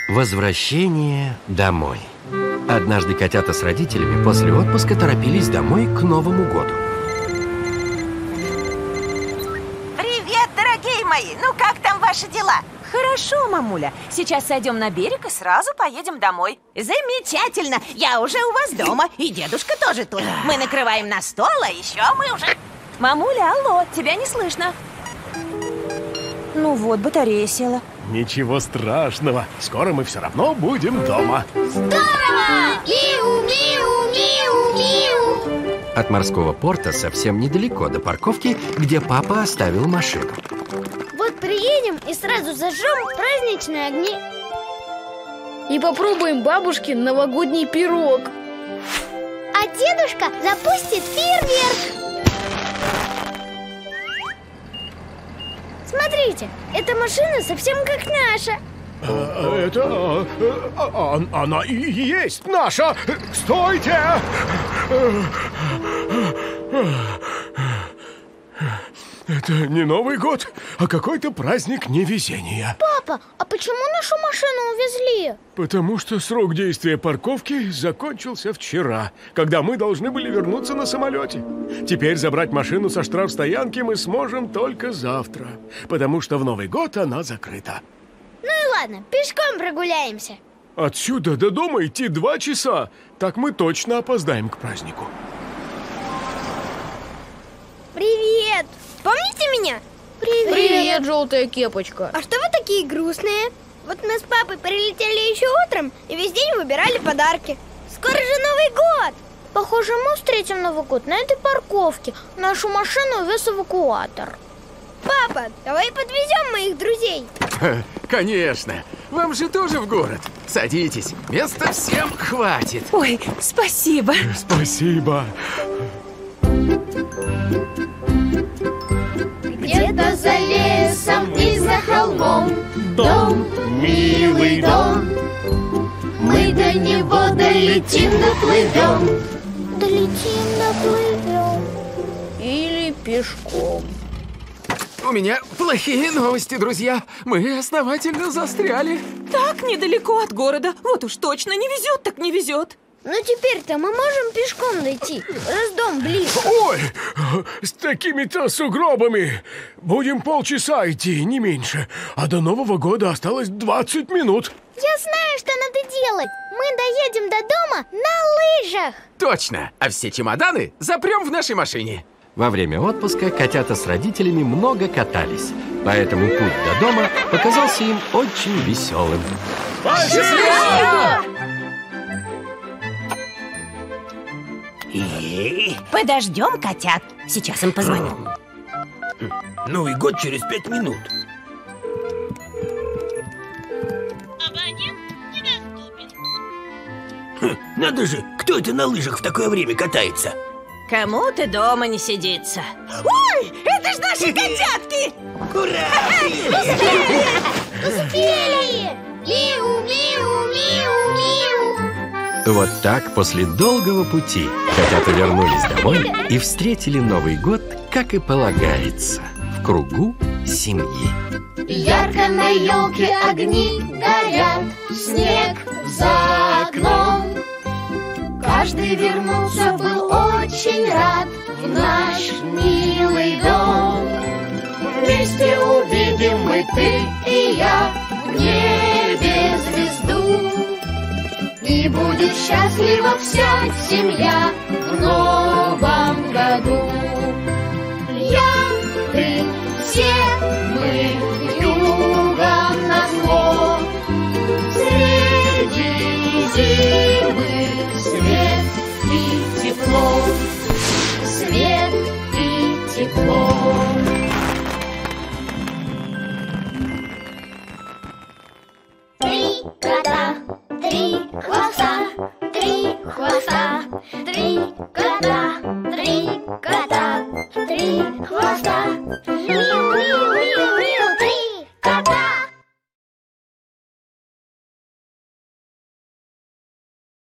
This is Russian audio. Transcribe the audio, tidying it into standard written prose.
Возвращение домой. Однажды котята с родителями после отпуска торопились домой к Новому году. Привет, дорогие мои! Ну как там ваши дела? Хорошо, мамуля. Сейчас сойдем на берег и сразу поедем домой. Замечательно! Я уже у вас дома, и дедушка тоже тут. Мы накрываем на стол, а еще мы уже... Мамуля, алло, тебя не слышно. Ну вот, батарея села. Ничего страшного, скоро мы все равно будем дома. Здорово! Миу-миу-миу-миу! От морского порта совсем недалеко до парковки, где папа оставил машину. Вот приедем и сразу зажжем праздничные огни. И попробуем бабушкин новогодний пирог. А дедушка запустит фейерверк. Смотрите, эта машина совсем как наша. Она и есть наша! Стойте! Это не Новый год, а какой-то праздник невезения. Папа, а почему нашу машину увезли? Потому что срок действия парковки закончился вчера, когда мы должны были вернуться на самолете. Теперь забрать машину со штрафстоянки мы сможем только завтра, потому что в Новый год она закрыта. Ну и ладно, пешком прогуляемся. Отсюда до дома идти 2 часа. Так мы точно опоздаем к празднику. Привет! Помните меня? Привет, желтая кепочка. А что вы такие грустные? Вот мы с папой прилетели еще утром и весь день выбирали подарки. Скоро же Новый год! Похоже, мы встретим Новый год на этой парковке. Нашу машину увез эвакуатор. Папа, давай подвезем моих друзей. Конечно. Вам же тоже в город. Садитесь, места всем хватит. Ой, спасибо. Спасибо. Где-то за лесом и за холмом дом, милый дом. Мы до него долетим, доплывем. Долетим, доплывем. Или пешком. У меня плохие новости, друзья. Мы основательно застряли. Так недалеко от города. Вот уж точно не везет, так не везет. Но теперь-то мы можем пешком дойти, раз дом близко. Ой, с такими-то сугробами будем полчаса идти, не меньше. А до Нового года осталось 20 минут. Я знаю, что надо делать. Мы доедем до дома на лыжах. Точно. А все чемоданы запрем в нашей машине. Во время отпуска котята с родителями много катались, поэтому путь до дома показался им очень веселым. Подождем котят. Сейчас им позвоним. Новый год через 5 минут. Абонент недоступен. Надо же, кто это на лыжах в такое время катается? Кому-то дома не сидится. Ой, это ж наши котятки! Ура! Успели! Миу-миу-миу-миу. Вот так после долгого пути котята вернулись домой и встретили Новый год, как и полагается, в кругу семьи. Ярко на елке огни горят, снег за окном. Каждый вернулся, был очень рад в наш милый дом. Вместе увидим мы, ты и я, в небе звезду. И будет счастлива вся семья в новом году. Я, ты, все мы югом назло. Среди зимы свет и тепло. Свет и тепло. Три кота, три хвоста, три хвоста, три кота, три кота, три хвоста.